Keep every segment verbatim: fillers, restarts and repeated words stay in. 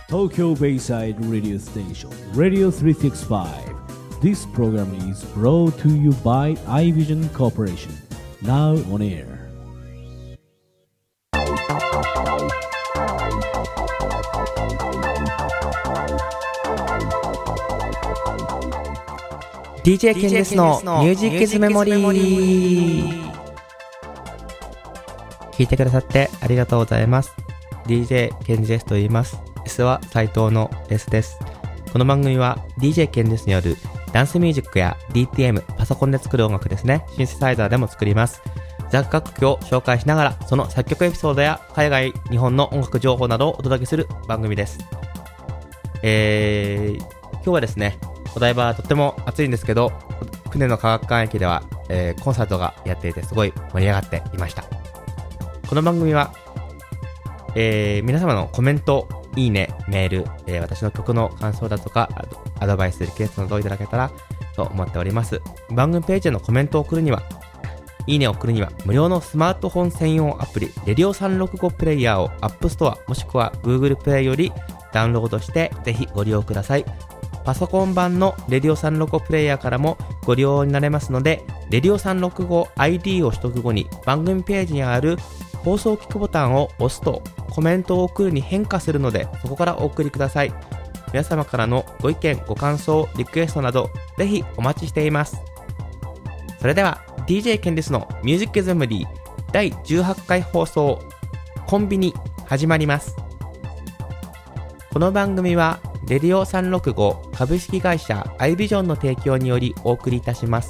Tokyo Bayside Radio Station Radio three sixty-five. This program is brought to you by iVision Corporation. Now on air. ディージェー ケンデスのミュージックズメモリー。聞いてくださってありがとうございます。 ディージェー ケンデスと言います。 S は斉藤の S です。この番組は ディージェー ケンデスによるダンスミュージックや ディーティーエム、 パソコンで作る音楽ですね、シンセサイザーでも作ります。雑楽曲を紹介しながらその作曲エピソードや海外日本の音楽情報などをお届けする番組です。えー、今日はですね、お台場はとっても暑いんですけど、船の科学館駅では、えー、コンサートがやっていてすごい盛り上がっていました。この番組は、えー、皆様のコメント、いいね、メール、えー、私の曲の感想だとかアドバイス、リクエストなどをいただけたらと思っております。番組ページへのコメントを送るには、いいねを送るには無料のスマートフォン専用アプリレディオさんろくごプレイヤーを App Store もしくは Google プレイよりダウンロードしてぜひご利用ください。パソコン版のレディオさんろくごプレイヤーからもご利用になれますので、レディオさんろくご アイディー を取得後に番組ページにある放送聞くボタンを押すとコメントを送るに変化するので、そこからお送りください。皆様からのご意見、ご感想、リクエストなどぜひお待ちしています。それでは ディージェー ケンディスのミュージックズメモリーだいじゅうはちかい放送コンビニ始まります。この番組はレディオさんろくご株式会社アイビジョンの提供によりお送りいたします。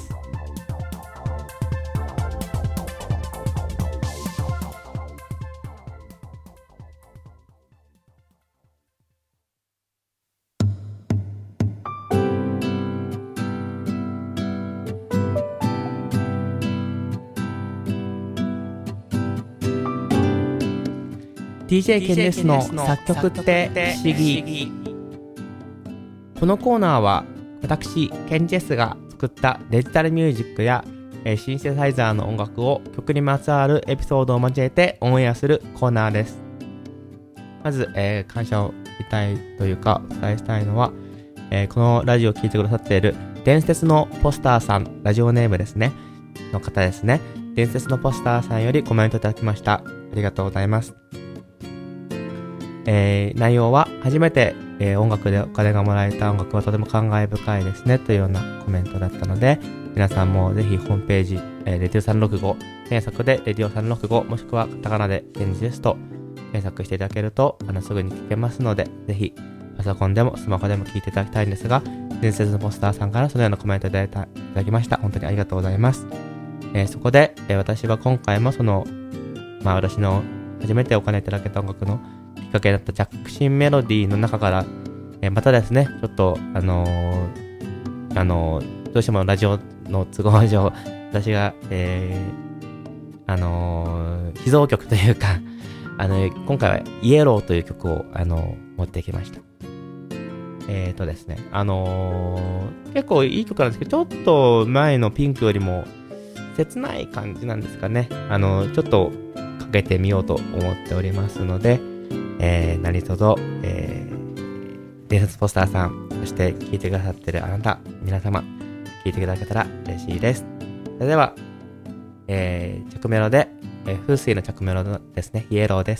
ディージェー ケンデスの作曲って不思議。このコーナーは私ケンジェスが作ったデジタルミュージックや、えー、シンセサイザーの音楽を曲にまつわるエピソードを交えてオンエアするコーナーです。まず、えー、感謝を言いたいというかお伝えしたいのは、えー、このラジオを聴いてくださっている伝説のポスターさん、ラジオネームですねの方ですね。伝説のポスターさんよりコメントいただきました。ありがとうございます。えー、内容は初めて、えー、音楽でお金がもらえた音楽はとても感慨深いですねというようなコメントだったので、皆さんもぜひホームページ、えー、レディオさんろくご検索でレディオさんろくごもしくはカタカナでケンジですと検索していただけるとあのすぐに聞けますので、ぜひパソコンでもスマホでも聞いていただきたいんですが、伝説のポスターさんからそのようなコメントいただいたいただきました。本当にありがとうございます。えー、そこで、えー、私は今回もそのまあ私の初めてお金いただけた音楽のきっかけだった着信メロディーの中から、えー、またですね、ちょっとあのー、あのー、どうしてもラジオの都合上、私が、えー、あのー、秘蔵曲というか、あのー、今回はイエローという曲を、あのー、持ってきました。えーとですね、あのー、結構いい曲なんですけど、ちょっと前のピンクよりも切ない感じなんですかね。あのー、ちょっとかけてみようと思っておりますので、えー、何卒、えー、伝説ポスターさん、そして聴いてくださってるあなた、皆様、聴いていただけたら嬉しいです。それでは、えー、着メロで、えー、風水の着メロですね、イエローです。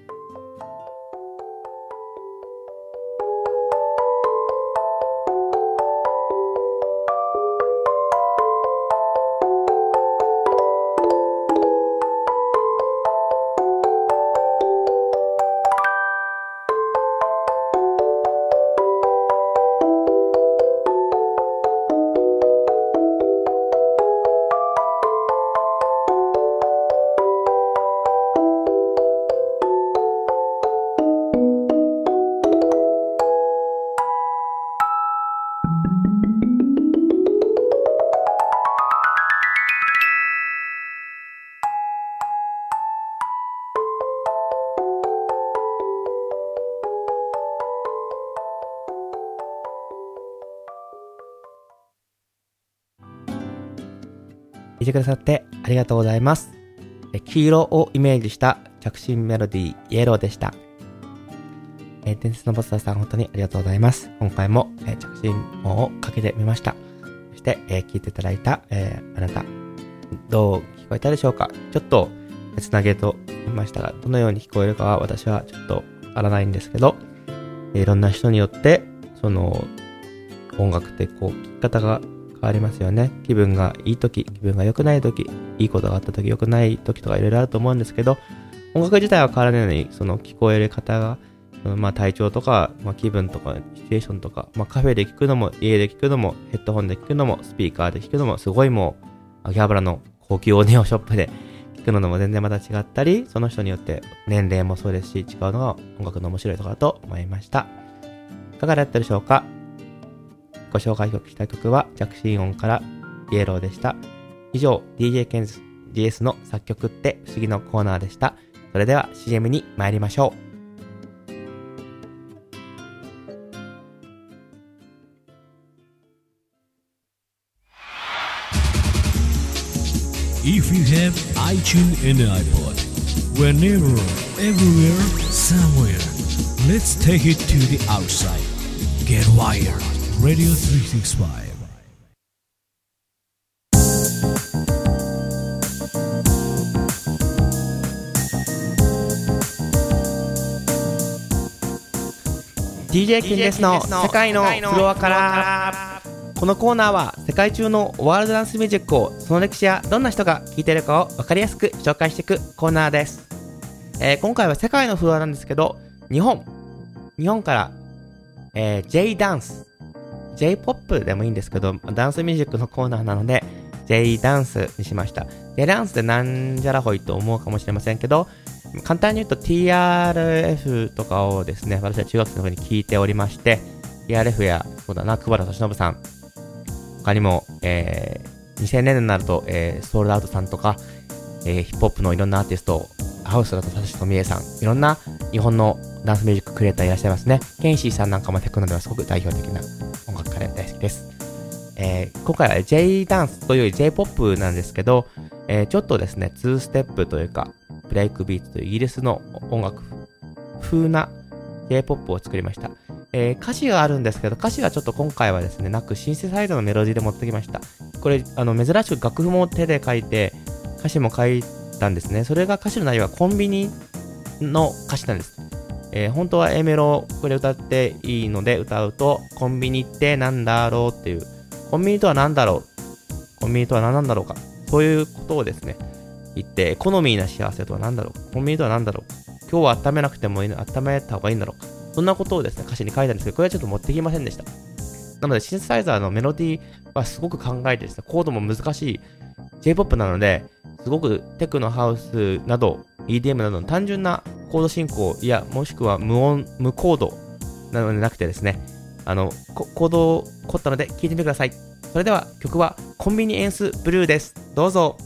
聞いてくださってありがとうございます。黄色をイメージした着信メロディーイエローでした。 えー、伝説のボスターさん本当にありがとうございます。今回も、えー、着信音をかけてみました。そして、えー、聞いていただいた、えー、あなた、どう聞こえたでしょうか。ちょっと、つなげと言いましたが、どのように聞こえるかは私はちょっとわからないんですけど、いろんな人によって、その、音楽ってこう、聞き方が変わりますよね。気分がいいとき、気分が良くないとき、いいことがあったとき、良くないときとかいろいろあると思うんですけど、音楽自体は変わらないのに、その聞こえる方が、そのまあ体調とか、まあ気分とか、シチュエーションとか、まあカフェで聞くのも、家で聞くのも、ヘッドホンで聞くのも、スピーカーで聞くのも、すごいもう、秋葉原の高級オーディオショップで聞くのも全然また違ったり、その人によって年齢もそうですし、違うのが音楽の面白いところだと思いました。いかがだったでしょうか。ご紹介した曲は、着信音からイエローでした。以上、ディージェー ケンズ ジーエス の作曲って不思議のコーナーでした。それでは シーエム に参りましょう。 If you have iTunes and iPod, whenever, everywhere, somewhere, let's take it to the outside. Get wired. Radio スリーシックスファイブ. ディージェー キンですの世界のフロアから。このコーナーは世界中のワールドダンスミュージックをその歴史やどんな人が聴いているかを分かりやすく紹介していくコーナーです。えー、今回は世界のフロアなんですけど、日本日本から、えー、J ダンス J ポップでもいいんですけど、ダンスミュージックのコーナーなので J ダンスにしました。J ダンスってなんじゃらほいと思うかもしれませんけど、簡単に言うと ティーアールエフ とかをですね、私は中学生の時に聞いておりまして、 ティーアールエフ やそうだな、久保田利伸さん、他にも、えー、にせんねんになると、えー、ソールドアウトさんとか、えー、ヒップホップのいろんなアーティスト、ハウスだと佐々木富江さん、いろんな日本のダンスミュージッククリエイターいらっしゃいますね。ケンシーさんなんかもテクノではすごく代表的な音楽家で大好きです。えー、今回は J ダンスというより J ポップなんですけど、えー、ちょっとですね、ツーステップというか、ブレイクビーツというイギリスの音楽風な J ポップを作りました。えー、歌詞があるんですけど、歌詞がちょっと今回はですね、なくシンセサイザーのメロディーで持ってきました。これ、あの、珍しく楽譜も手で書いて、歌詞も書いたんですね。それが歌詞の内容はコンビニの歌詞なんです。えー、本当は A メロこれ歌っていいので歌うと、コンビニってなんだろうっていう、コンビニとはなんだろう、コンビニとは何なんだろうか、そういうことをですね、言って、エコノミーな幸せとは何だろう、コンビニとは何だろう、今日は温めなくてもいいの、温めた方がいいんだろうか、そんなことをですね、歌詞に書いたんですけど、これはちょっと持ってきませんでした。なので、シンセサイザーのメロディーはすごく考えてですね、コードも難しい J ポップなので、すごくテクノハウスなど、イーディーエム などの単純なコード進行、いや、もしくは無音、無コードなのでなくてですね、あの、コードを凝ったので聴いてみてください。それでは曲はコンビニエンスブルーです。どうぞ。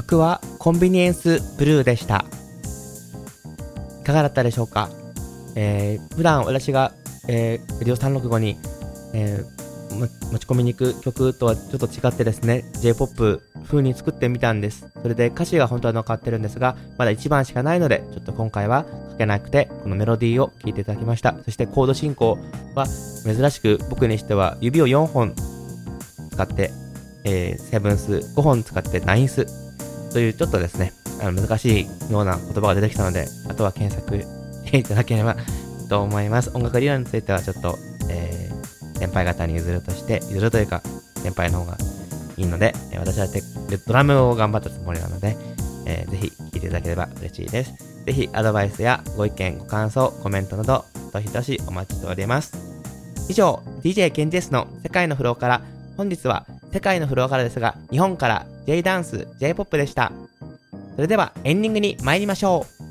曲はコンビニエンスブルーでした。いかがだったでしょうか。えー、普段私が、えー、レディオさんろくごに、えー、も持ち込みに行く曲とはちょっと違ってですね、J-ポップ 風に作ってみたんです。それで歌詞が本当は残ってるんですが、まだいちばんしかないので、ちょっと今回は書けなくて、このメロディーを聴いていただきました。そしてコード進行は珍しく僕にしては指をよんほん使って、えー、セブンスごほん使ってナインスというちょっとですね、あの難しいような言葉が出てきたので、あとは検索していただければと思います。音楽理論についてはちょっと、えー、先輩方に譲るとして、譲るというか先輩の方がいいので、私はテドラムを頑張ったつもりなので、えー、ぜひ聴いていただければ嬉しいです。ぜひアドバイスやご意見、ご感想、コメントなどどしどしお待ちしております。以上、ディージェー ケンジェスの世界のフローから、本日は世界のフローからですが、日本から J ダンス、J-ポップ でした。それではエンディングに参りましょう。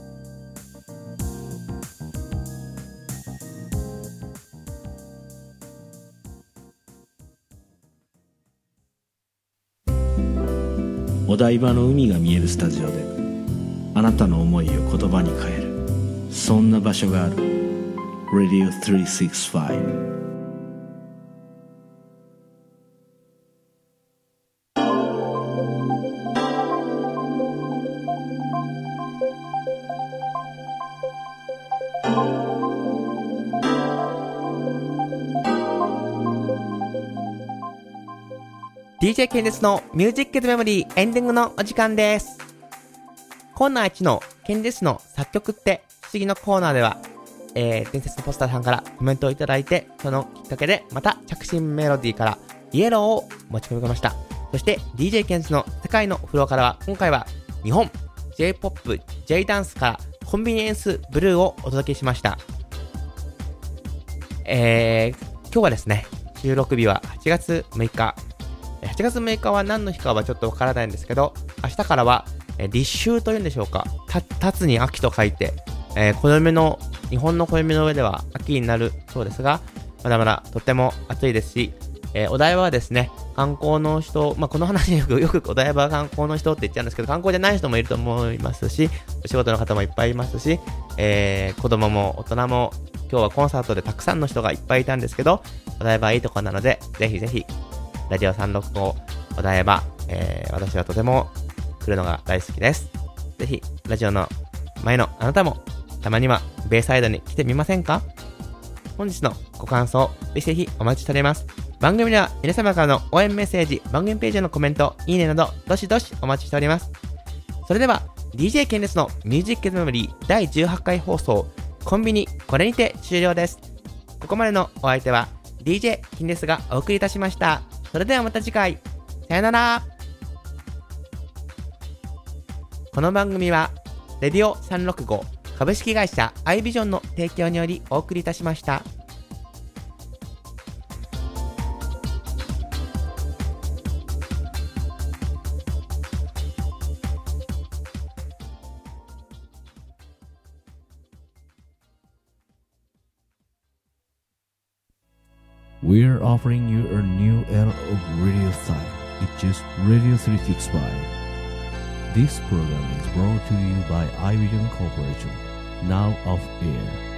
お台場の海が見えるスタジオであなたの思いを言葉に変える、そんな場所がある。 レディオさんろくご。 ディージェー ケンジェスのミュージックズメモリーエンディングのお時間です。コーナーいちのケンジェスの作曲って不思議のコーナーでは、えー、伝説のポスターさんからコメントをいただいて、そのきっかけでまた着信メロディーからイエローを持ち込みました。そして ディージェー ケンジェスの世界のフローからは、今回は日本 J-ポップ、J ダンスからコンビニエンスブルーをお届けしました。えー、今日はですね、収録日ははちがつむいか、はちがつむいかは何の日かはちょっとわからないんですけど、明日からは立秋というんでしょうか、た立つに秋と書いて、えー、暦の日本の暦の上では秋になるそうですが、まだまだとっても暑いですし、えー、お台場はですね、観光の人、まあ、この話よくよくお台場は観光の人って言っちゃうんですけど、観光じゃない人もいると思いますし、お仕事の方もいっぱいいますし、えー、子供も大人も、今日はコンサートでたくさんの人がいっぱいいたんですけど、お台場はいいところなので、ぜひぜひラジオさんろくごお台場、えー、私はとても来るのが大好きです。ぜひラジオの前のあなたもたまにはベイサイドに来てみませんか。本日のご感想ぜひぜひお待ちしております。番組では皆様からの応援メッセージ、番組ページのコメント、いいねなどどしどしお待ちしております。それでは ディージェー ケンレスのミュージックメモリーだいじゅうはちかい放送、コンビニこれにて終了です。ここまでのお相手は ディージェー ケンレスがお送りいたしました。それではまた次回、さよなら。この番組はレディオさんろくご株式会社アイビジョンの提供によりお送りいたしました。 We're offering you a new era of radio style. It's just Radio three sixty-five. This program is brought to you by iVision Corporation. Now off air.